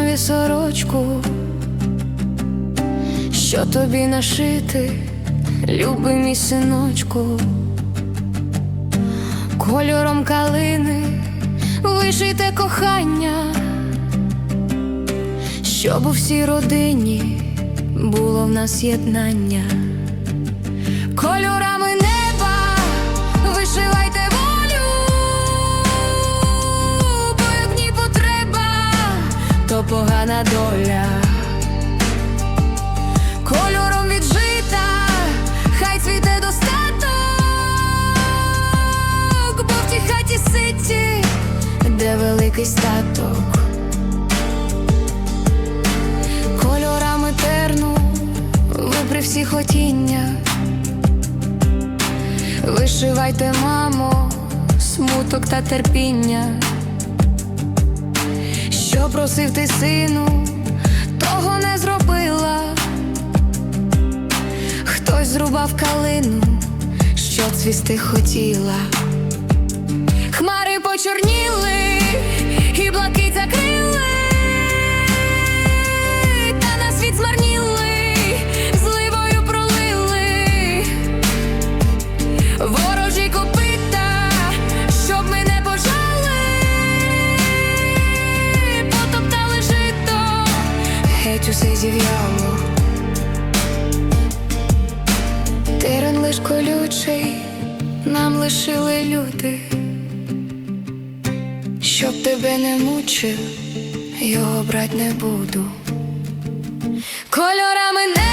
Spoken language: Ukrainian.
синові сорочку, що тобі нашити, любий мій синочку. Кольором калини вишите кохання, щоб у всій родині було в нас єднання. Кольорами неба вишивайте волю, бо як в ній потреба, то погана доля. Кольором віджита, хай цвіте достаток, бо в тій хаті ситі, де великий статок. Кольорами терну ви при всіх хотіннях, вишивайте, мамо, смуток та терпіння. Що просив ти, сину, того не зробила. Хтось зрубав калину, що цвісти хотіла. Хмари почорніли і блакить закрили, та на світ змарніли, зливою пролили. Ворожі копита, щоб ми не пожали, потоптали жито, геть усе зів'яло. Терен лиш колючий нам лишили люди, щоб тебе не мучив, його брать не буду. Кольорами не